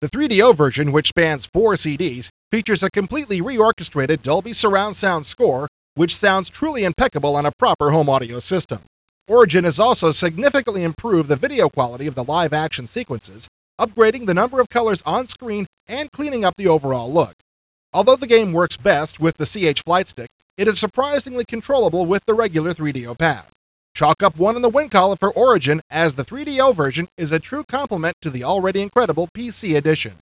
The 3DO version, which spans 4 CDs, features a completely reorchestrated Dolby surround sound score, which sounds truly impeccable on a proper home audio system. Origin has also significantly improved the video quality of the live-action sequences, upgrading the number of colors on screen and cleaning up the overall look. Although the game works best with the CH Flight Stick, it is surprisingly controllable with the regular 3DO pad. Chalk up 1 in the win column for Origin, as the 3DO version is a true complement to the already incredible PC edition.